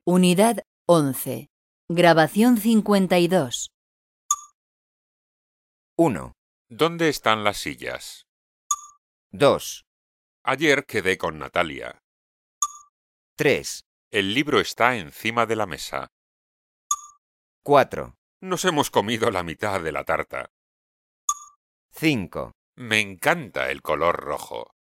Unidad 11. Grabación 52. 1, ¿Dónde están las sillas? 2, Ayer quedé con Natalia. 3, El libro está encima de la mesa. 4, Nos hemos comido la mitad de la tarta. 5. Me encanta el color rojo.